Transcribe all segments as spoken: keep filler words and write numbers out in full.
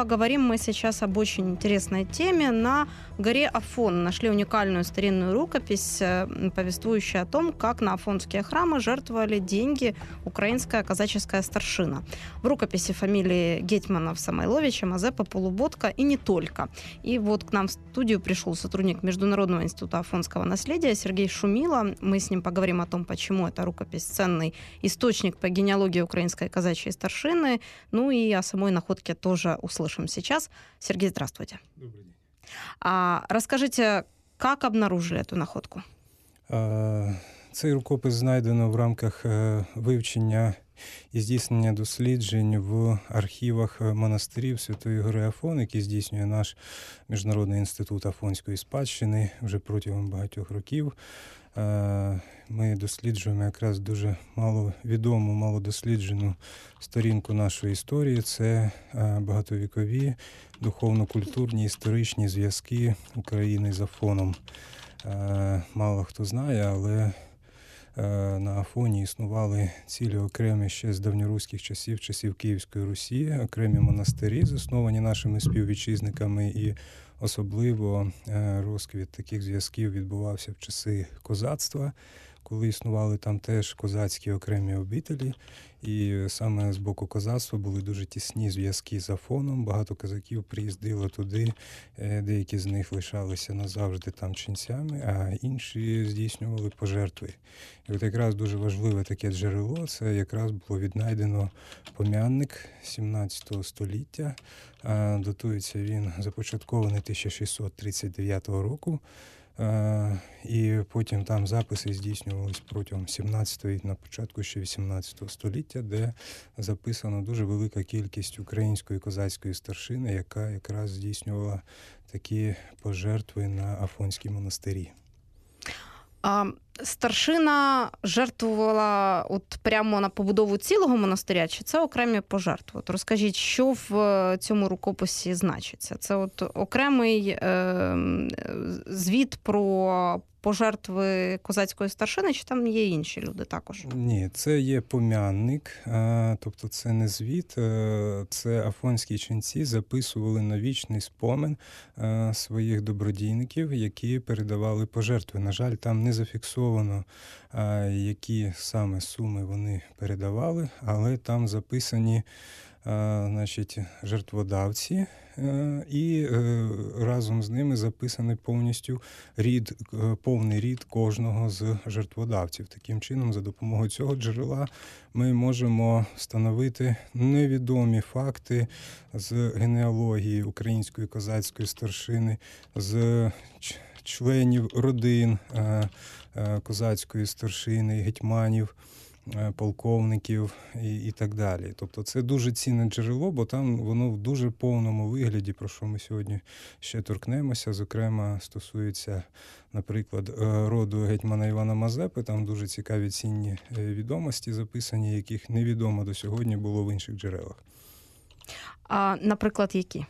поговорим мы сейчас об очень интересной теме. На горе Афон нашли уникальную старинную рукопись, повествующую о том, как на афонские храмы жертвовали деньги украинская казаческая старшина. В рукописи фамилии Гетьманов, Самойловича, Мазепа, Полуботка и не только. И вот к нам в студию пришел сотрудник Международного института афонского наследия Сергей Шумило. Мы с ним поговорим о том, почему эта рукопись ценный источник по генеалогии украинской казачьей старшины. Ну и о самой находке тоже услышим сейчас. Сергей, здравствуйте. Добрый день. А, расскажите, как обнаружили эту находку? А, цей рукопис знайдено в рамках вивчення і здійснення досліджень в архівах монастирів Святої Гори Афон, які здійснює наш Міжнародний інститут афонської спадщини вже протягом багатьох років. Ми досліджуємо якраз дуже маловідому, малодосліджену сторінку нашої історії. Це багатовікові духовно-культурні історичні зв'язки України з Афоном. Мало хто знає, але на Афоні існували цілі окремі ще з давньоруських часів, часів Київської Русі, окремі монастирі, засновані нашими співвітчизниками, і особливо розквіт таких зв'язків відбувався в часи козацтва, коли існували там теж козацькі окремі обителі, і саме з боку козацтва були дуже тісні зв'язки з Афоном. Багато козаків приїздило туди, деякі з них лишалися назавжди там ченцями, а інші здійснювали пожертви. І от якраз дуже важливе таке джерело, це якраз було віднайдено пом'янник сімнадцятого століття. Датується він започаткований тисяча шістсот тридцять дев'ятого року. І потім там записи здійснювалися протягом сімнадцятого і на початку ще вісімнадцятого століття, де записано дуже велика кількість української козацької старшини, яка якраз здійснювала такі пожертви на Афонські монастирі. А старшина жертвувала от прямо на побудову цілого монастиря, чи це окремі пожертви? От розкажіть, що в цьому рукописі значиться? Це от окремий е, звіт про пожертви козацької старшини, чи там є інші люди також? Ні, це є пом'янник, тобто це не звіт, це афонські ченці записували на вічний спомин своїх добродійників, які передавали пожертви. На жаль, там не зафіксовано, які саме суми вони передавали, але там записані значить, жертводавці, і разом з ними записаний повністю рід, повний рід кожного з жертводавців. Таким чином, за допомогою цього джерела ми можемо встановити невідомі факти з генеалогії української козацької старшини, з членів родин козацької старшини, гетьманів, полковників і, і так далі. Тобто це дуже цінне джерело, бо там воно в дуже повному вигляді, про що ми сьогодні ще торкнемося. Зокрема, стосується, наприклад, роду гетьмана Івана Мазепи. Там дуже цікаві цінні відомості записані, яких невідомо до сьогодні було в інших джерелах. А, наприклад, які?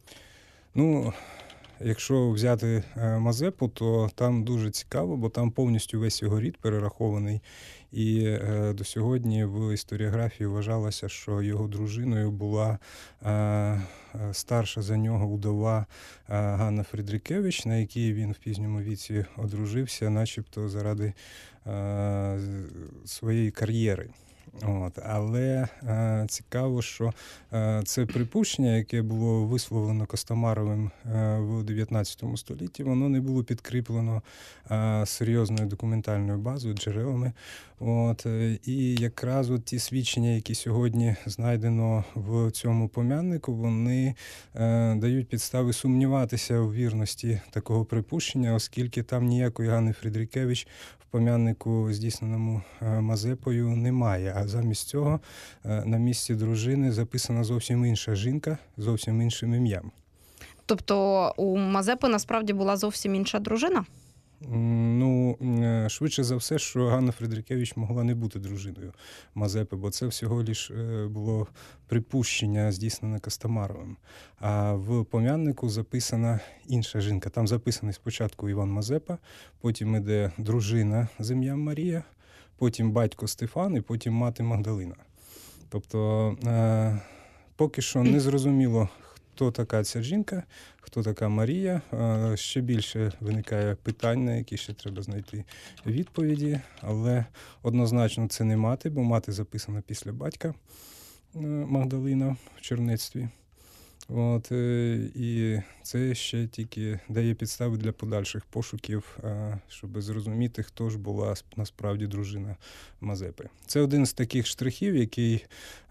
Ну, якщо взяти Мазепу, то там дуже цікаво, бо там повністю весь його рід перерахований. І е, до сьогодні в історіографії вважалося, що його дружиною була е, старша за нього удова е, Ганна Фредрикевич, на якій він в пізньому віці одружився, начебто заради е, своєї кар'єри. От, але е, цікаво, що е, це припущення, яке було висловлено Костомаровим е, в дев'ятнадцятому столітті, воно не було підкріплено е, серйозною документальною базою, джерелами. От, е, і якраз от ті свідчення, які сьогодні знайдено в цьому пом'яннику, вони е, дають підстави сумніватися у вірності такого припущення, оскільки там ніякої Ганни Фредрикевич в пом'яннику, здійсненому Мазепою, немає. А замість цього на місці дружини записана зовсім інша жінка, зовсім іншим ім'ям. Тобто у Мазепи насправді була зовсім інша дружина? Ну, швидше за все, що Ганна Фредрикевич могла не бути дружиною Мазепи, бо це всього лиш було припущення, здійснене Костомаровим. А в пом'яннику записана інша жінка. Там записаний спочатку Іван Мазепа, потім іде дружина з ім'ям Марія, потім батько Стефан і потім мати Магдалина. Тобто, поки що не зрозуміло, хто така ця жінка, хто така Марія. Ще більше виникає питань, на які ще треба знайти відповіді, але однозначно це не мати, бо мати записана після батька Магдалина в чернецтві. От, і це ще тільки дає підстави для подальших пошуків, щоб зрозуміти, хто ж була насправді дружина Мазепи. Це один з таких штрихів, який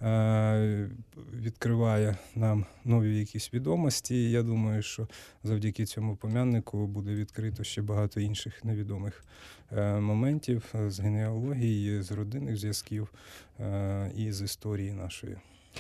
відкриває нам нові якісь відомості. Я думаю, що завдяки цьому пом'яннику буде відкрито ще багато інших невідомих моментів з генеалогії, з родинних зв'язків і з історії нашої.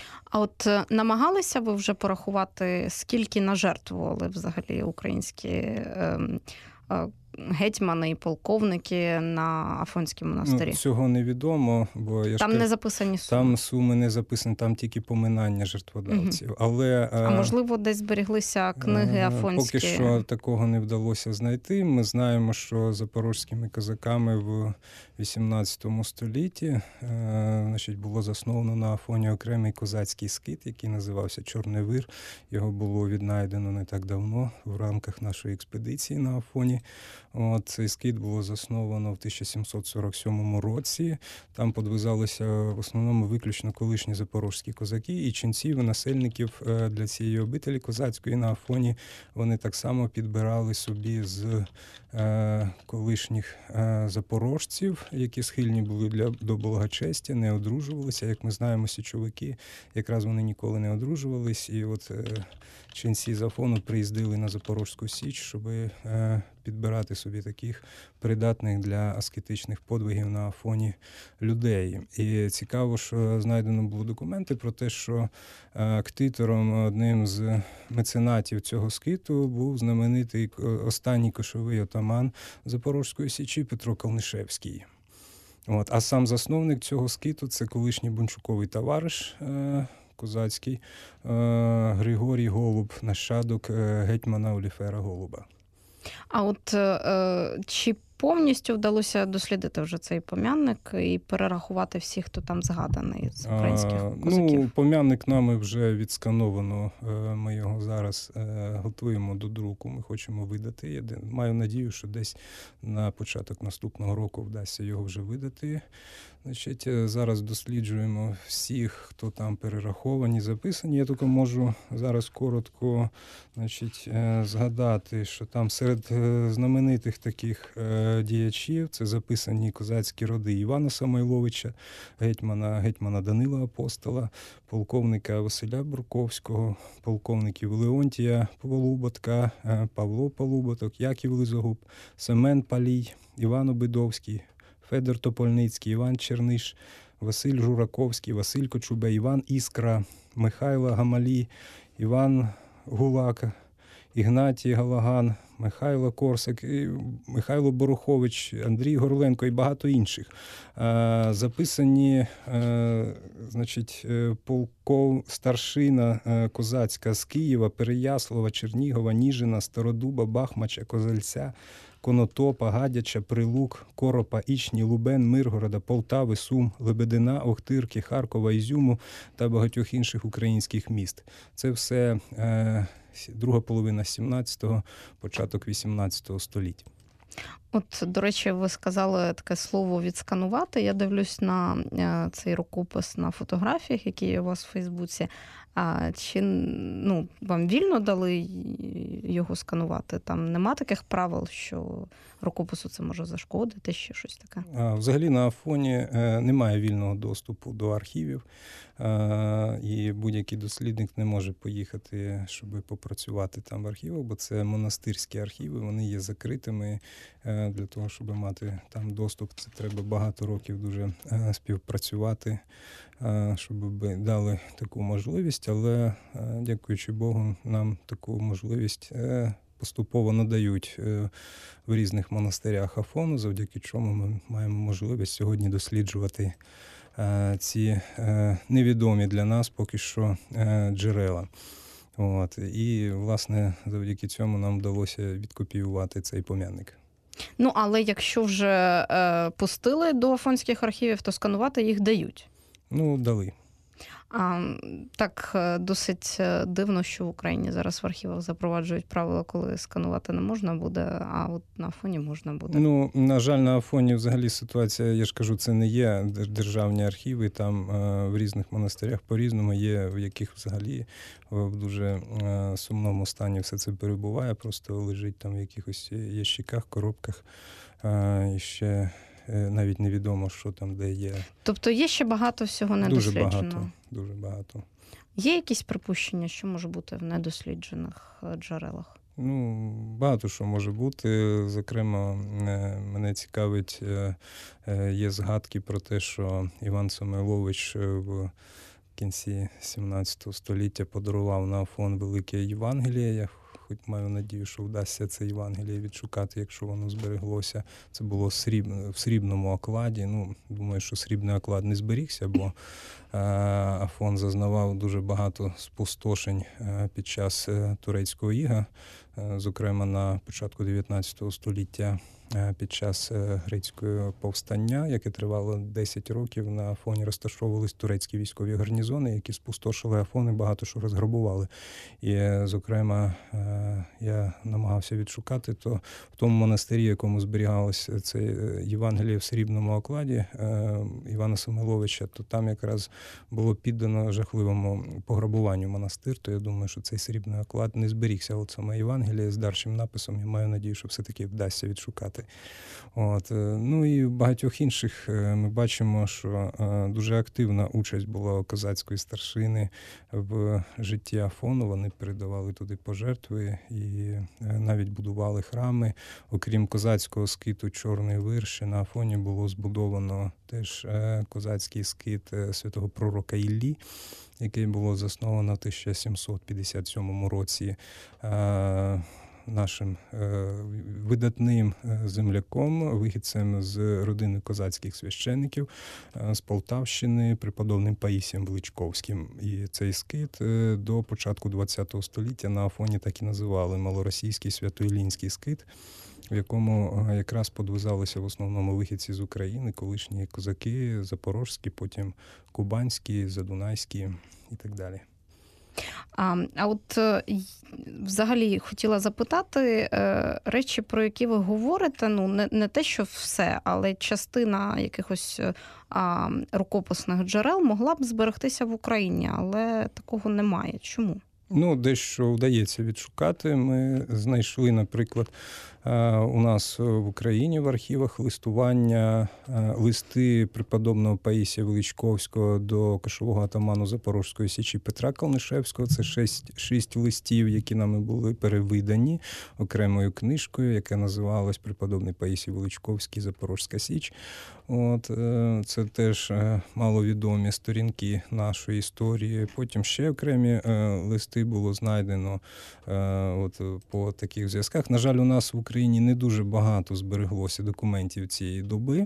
А от намагалися ви вже порахувати, скільки нажертвували взагалі українські е, е, гетьмани і полковники на Афонській монастирі? Ну, цього невідомо, бо я там ж не записані суми. Там суми не записані, там тільки поминання жертводавців. Угу. Але, а можливо, десь зберіглися книги афонські? Поки що такого не вдалося знайти. Ми знаємо, що запорозькими козаками в вісімнадцятому столітті значить, було засновано на Афоні окремий козацький скит, який називався Чорний Вир. Його було віднайдено не так давно в рамках нашої експедиції на Афоні. От, цей скит було засновано в тисяча сімсот сорок сьомому році. Там подвизалися в основному виключно колишні запорожські козаки і ченців, і насельників для цієї обителі козацької на Афоні. Вони так само підбирали собі з е, колишніх е, запорожців, які схильні були для, до благочестя, не одружувалися. Як ми знаємо, січовики, якраз вони ніколи не одружувались. І от е, ченці з Афону приїздили на Запорожську Січ, щоб е, підбирати собі таких придатних для аскетичних подвигів на Афоні людей. І цікаво, що знайдено було документи про те, що ктитором, одним з меценатів цього скиту, був знаменитий останній кошовий отаман Запорожської Січі Петро Калнишевський. От. А сам засновник цього скиту – це колишній бунчуковий товариш козацький Григорій Голуб, нащадок гетьмана Оліфера Голуба. А от е, чи повністю вдалося дослідити вже цей пом'янник і перерахувати всіх, хто там згаданий з українських козаків? Ну, пом'янник нами вже відскановано. Ми його зараз готуємо до друку. Ми хочемо видати. Я маю надію, що десь на початок наступного року вдасться його вже видати. Значить, зараз досліджуємо всіх, хто там перераховані, записані. Я тільки можу зараз коротко, значить, згадати, що там серед знаменитих таких діячів це записані козацькі роди Івана Самойловича, гетьмана, гетьмана Данила Апостола, полковника Василя Бурковського, полковників Леонтія Полуботка, Павло Полуботок, Яків Лизогуб, Семен Палій, Іван Обидовський, Федор Топольницький, Іван Черниш, Василь Жураковський, Василь Кочубей, Іван Іскра, Михайло Гамалі, Іван Гулака, Ігнатій Галаган, Михайло Корсак, Михайло Борухович, Андрій Горленко і багато інших. Записані, значить, полков, старшина козацька з Києва, Переяслава, Чернігова, Ніжина, Стародуба, Бахмача, Козельця, Конотопа, Гадяча, Прилук, Коропа, Ічні, Лубен, Миргорода, Полтави, Сум, Лебедина, Охтирки, Харкова, Ізюму та багатьох інших українських міст. Це все е, друга половина сімнадцятого, початок вісімнадцятого століття. От, до речі, ви сказали таке слово «відсканувати». Я дивлюсь на цей рукопис на фотографіях, які є у вас в Фейсбуці. А чи ну, вам вільно дали його сканувати? Там нема таких правил, що рукопису це може зашкодити, ще щось таке? А, взагалі на Афоні немає вільного доступу до архівів. І будь-який дослідник не може поїхати, щоб попрацювати там в архівах, бо це монастирські архіви, вони є закритими. Для того, щоб мати там доступ, це треба багато років дуже співпрацювати, щоб дали таку можливість, але, дякуючи Богу, нам таку можливість поступово надають в різних монастирях Афону, завдяки чому ми маємо можливість сьогодні досліджувати ці невідомі для нас поки що джерела. От. І, власне, завдяки цьому нам вдалося відкопіювати цей пом'янник. Ну, але якщо вже е, пустили до афонських архівів, то сканувати їх дають? Ну, дали. А, так, досить дивно, що в Україні зараз в архівах запроваджують правила, коли сканувати не можна буде, а от на Афоні можна буде. Ну, на жаль, на Афоні взагалі ситуація, я ж кажу, це не є державні архіви, там е, в різних монастирях по-різному є, в яких взагалі в дуже е, сумному стані все це перебуває, просто лежить там в якихось ящиках, коробках, е, і ще навіть невідомо, що там де є. Тобто є ще багато всього недослідженого? Дуже багато, дуже багато. Є якісь припущення, що може бути в недосліджених джерелах? Ну, багато що може бути. Зокрема, мене цікавить, є згадки про те, що Іван Самойлович в кінці сімнадцятого століття подарував на Афон велике Євангеліє. Я хоч маю надію, що вдасться це Євангеліє відшукати, якщо воно збереглося. Це було в срібному окладі. Ну, думаю, що срібний оклад не зберігся, бо Афон зазнавав дуже багато спустошень під час турецького іга, зокрема на початку дев'ятнадцятого століття під час грецького повстання, яке тривало десять років. На Афоні розташовувались турецькі військові гарнізони, які спустошили Афон і багато що розграбували. І, зокрема, я намагався відшукати, то в тому монастирі, якому зберігалося це Євангеліє в срібному окладі Івана Самойловича, то там якраз було піддано жахливому пограбуванню монастир, то я думаю, що цей срібний оклад не зберігся. От саме Євангеліє з дарчим написом, я маю надію, що все-таки вдасться відшукати. От. Ну і в багатьох інших ми бачимо, що дуже активна участь була у козацької старшини в житті Афону. Вони передавали туди пожертви і навіть будували храми. Окрім козацького скиту «Чорний вир», ще на Афоні було збудовано теж козацький скит святого пророка Іллі, який було засновано в тисяча сімсот п'ятдесят сьомому році нашим е, видатним земляком, вихідцем з родини козацьких священників е, з Полтавщини, преподобним Паїсієм Величковським. І цей скит е, до початку ХХ століття на Афоні так і називали малоросійський свято-іллінський скит, в якому якраз подвизалися в основному вихідці з України, колишні козаки, запорожські, потім кубанські, задунайські і так далі. А, а от взагалі хотіла запитати, речі, про які ви говорите, ну не, не те, що все, але частина якихось а, рукописних джерел могла б зберегтися в Україні, але такого немає. Чому? Ну, дещо вдається відшукати. Ми знайшли, наприклад, у нас в Україні в архівах листування, листи преподобного Паїсія Величковського до кошового атаману Запорозької січі Петра Калнишевського. Це шість, шість листів, які нами були перевидані окремою книжкою, яка називалась «Преподобний Паїсій Величковський. Запорозька Січ». От, це теж маловідомі сторінки нашої історії. Потім ще окремі листи було знайдено от, по таких зв'язках. На жаль, у нас в Україні не дуже багато збереглося документів цієї доби.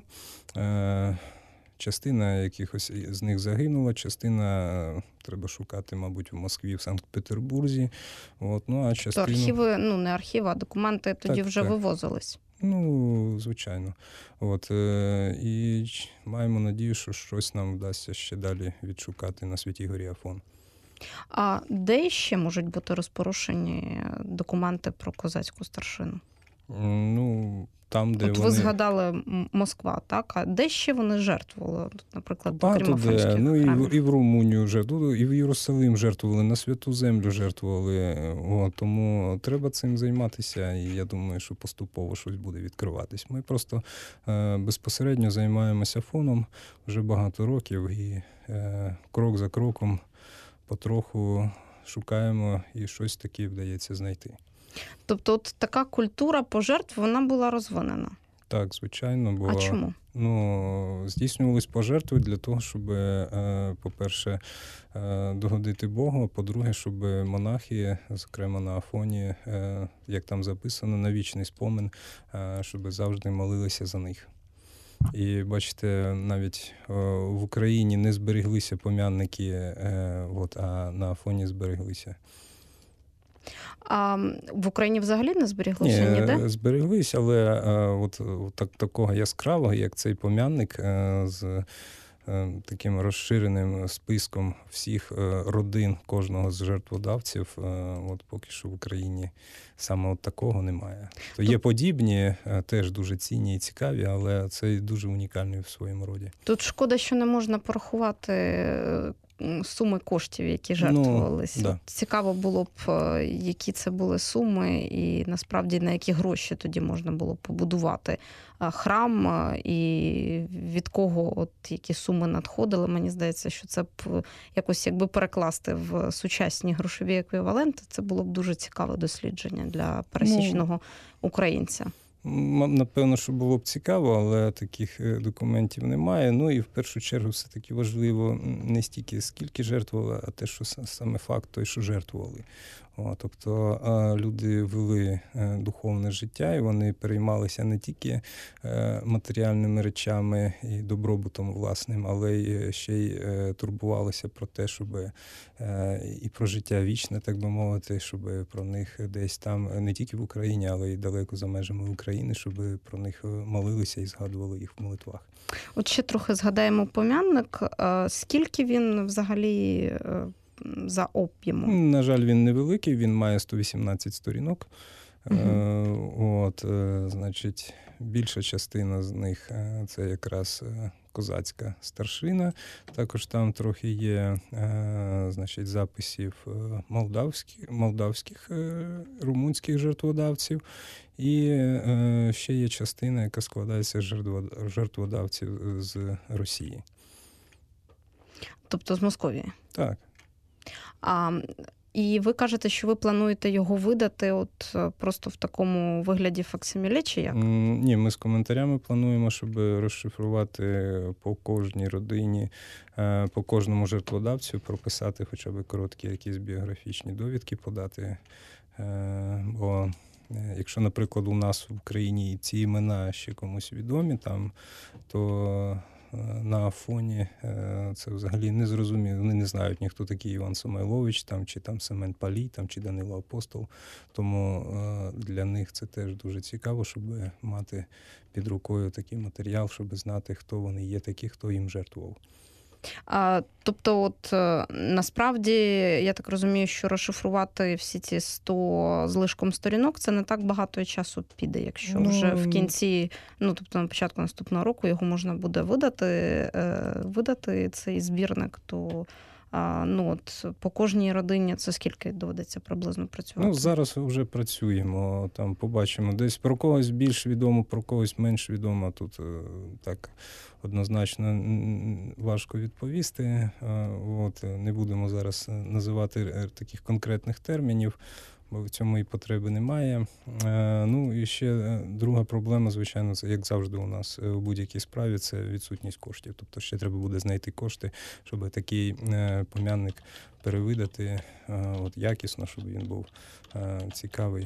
Частина якихось з них загинула, частина треба шукати, мабуть, в Москві, в Санкт-Петербурзі. От, ну, а частину... То архіви, ну не архіви, а документи тоді так, вже так. вивозились. Ну, звичайно. От, е, і маємо надію, що щось нам вдасться ще далі відшукати на Святій горі Афон. А де ще можуть бути розпорушені документи про козацьку старшину? Ну, там, де От вони... ви згадали Москва, так? А де ще вони жертвували? Наприклад, багато де. Ну, і в, і в Румунію жертвували, і в Єрусалим жертвували, на Святу Землю жертвували. О, тому треба цим займатися, і я думаю, що поступово щось буде відкриватись. Ми просто е, безпосередньо займаємося Афоном вже багато років, і е, крок за кроком потроху шукаємо, і щось таке вдається знайти. Тобто от така культура пожертв, вона була розвинена? Так, звичайно. Бо, а чому? Ну, здійснювались пожертви для того, щоб, по-перше, догодити Богу, а по-друге, щоб монахи, зокрема на Афоні, як там записано, на вічний спомин, щоб завжди молилися за них. І, бачите, навіть в Україні не збереглися пом'янники, от, а на Афоні збереглися. А в Україні взагалі не зберіглося Ні, ніде? Збереглися, але от, от так, такого яскравого, як цей пом'янник з таким розширеним списком всіх родин кожного з жертводавців, от поки що в Україні саме от такого немає. То є подібні, теж дуже цінні і цікаві, але це дуже унікальний в своєму роді. Тут шкода, що не можна порахувати суми коштів, які жертвувалися. Ну, да. Цікаво було б, які це були суми, і насправді на які гроші тоді можна було побудувати храм, і від кого от які суми надходили. Мені здається, що це б якось якби перекласти в сучасні грошові еквіваленти, це було б дуже цікаве дослідження для пересічного ну, українця. Напевно, що було б цікаво, але таких документів немає. Ну і в першу чергу все-таки важливо не стільки скільки жертвували, а те, що саме факт той, що жертвували. О, тобто люди вели духовне життя, і вони переймалися не тільки матеріальними речами і добробутом власним, але й ще й турбувалися про те, щоб і про життя вічне, так би мовити, щоб про них десь там, не тільки в Україні, але й далеко за межами України, щоб про них молилися і згадували їх в молитвах. От ще трохи згадаємо пом'янник. Скільки він взагалі за об'ємом? На жаль, він невеликий, він має сто вісімнадцять сторінок. Угу. От, значить, більша частина з них – це якраз козацька старшина. Також там трохи є, значить, записів молдавських, молдавських румунських жертводавців. І ще є частина, яка складається з жертводавців з Росії. Тобто з Московії? Так. А, і ви кажете, що ви плануєте його видати от просто в такому вигляді факсиміле, чи як? Ні, ми з коментарями плануємо, щоб розшифрувати по кожній родині, по кожному жертводавцю, прописати хоча б короткі якісь біографічні довідки подати. Бо якщо, наприклад, у нас в Україні ці імена ще комусь відомі, там, то на Афоні це взагалі не зрозуміло. Вони не знають ні, хто такий Іван Самойлович, там, чи там Семен Палій, там, чи Данило Апостол. Тому для них це теж дуже цікаво, щоб мати під рукою такий матеріал, щоб знати, хто вони є такі, хто їм жертвував. А, тобто, от насправді, я так розумію, що розшифрувати всі ці сто з лишком сторінок, це не так багато часу піде, якщо ну, вже в кінці, ну, тобто на початку наступного року його можна буде видати, е, видати цей збірник, то а, ну, от, по кожній родині це скільки доведеться приблизно працювати? Ну, зараз вже працюємо, там побачимо. Десь про когось більш відомо, про когось менш відомо. Тут так однозначно важко відповісти. От, не будемо зараз називати таких конкретних термінів, бо в цьому і потреби немає. Ну і ще друга проблема, звичайно, це, як завжди у нас у будь-якій справі, це відсутність коштів. Тобто ще треба буде знайти кошти, щоб такий пом'янник перевидати от, якісно, щоб він був цікавий.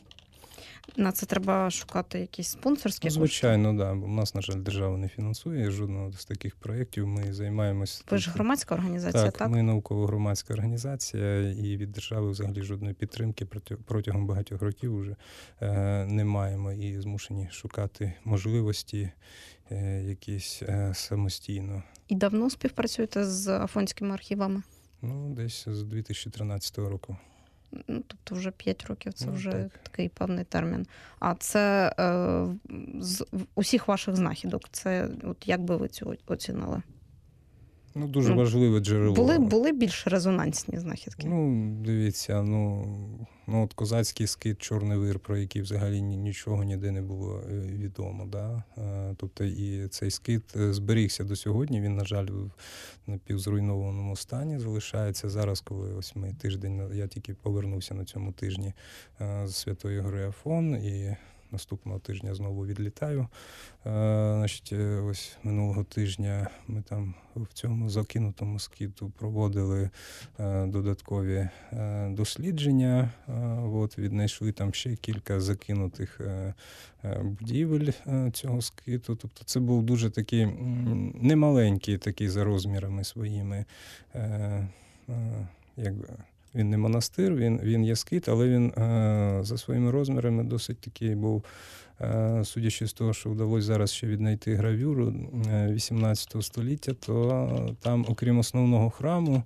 На це треба шукати якісь спонсорські кошти? Звичайно, так. Да. У нас, на жаль, держава не фінансує жодного з таких проєктів. Ми займаємось... Ви ж громадська організація, так? Так, ми науково-громадська організація, і від держави взагалі жодної підтримки протягом багатьох років вже не маємо і змушені шукати можливості якісь самостійно. І давно співпрацюєте з Афонськими архівами? Ну, десь з дві тисячі тринадцятого року. Ну, тобто вже п'ять років, це ну, вже так. Такий певний термін. А це е, з усіх ваших знахідок, це от як би ви цю оцінили? Ну, дуже ну, важливе джерело. Були, були більш резонансні знахідки? Ну, дивіться, ну, ну от козацький скит «Чорний вир», про який взагалі нічого ніде не було відомо. Да? Тобто і цей скит зберігся до сьогодні, він, на жаль, в напівзруйнованому стані залишається. Зараз, коли ось ми тиждень, я тільки повернувся на цьому тижні з Святої Гори Афон, і наступного тижня знову відлітаю. Е, значить, ось минулого тижня ми там в цьому закинутому скиту проводили е, додаткові е, дослідження. Е, от, віднайшли там ще кілька закинутих е, е, будівель е, цього скиту. Тобто це був дуже такий м, немаленький такий за розмірами своїми е, е, якби він не монастир, він, він є скит, але він за своїми розмірами досить такий був, судячи з того, що вдалося зараз ще віднайти гравюру вісімнадцятого століття, то там, окрім основного храму,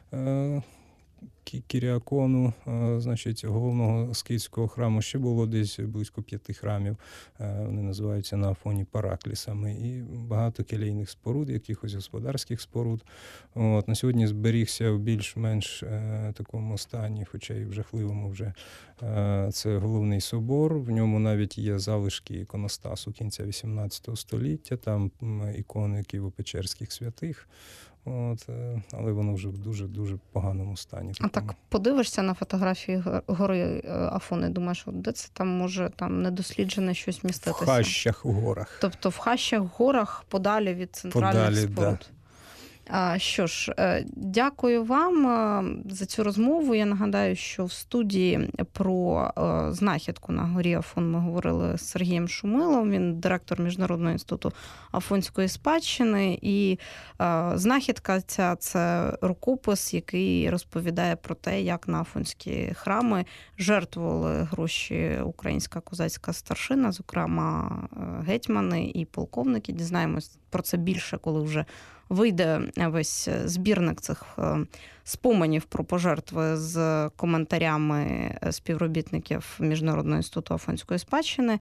Кіріакону, значить, головного скітського храму, ще було десь близько п'яти храмів. Вони називаються на Афоні параклісами. І багато келейних споруд, якихось господарських споруд. От, на сьогодні зберігся в більш-менш е, такому стані, хоча і в жахливому вже. Е, це головний собор. В ньому навіть є залишки іконостасу кінця вісімнадцятого століття. Там ікони Києво-Печерських святих. От, але воно вже в дуже-дуже поганому стані. А так подивишся на фотографії гори Афон і думаєш, от де це там може там недосліджене щось міститися? В хащах у горах. Тобто в хащах горах подалі від центральних подалі, споруд. Да. А, що ж, дякую вам за цю розмову. Я нагадаю, що в студії про знахідку на горі Афон ми говорили з Сергієм Шумилом. Він директор Міжнародного інституту Афонської спадщини. І знахідка ця – це рукопис, який розповідає про те, як на афонські храми жертвували гроші українська козацька старшина, зокрема гетьмани і полковники. Дізнаємось про це більше, коли вже вийде весь збірник цих споменів про пожертви з коментарями співробітників Міжнародного інституту Афонської спадщини.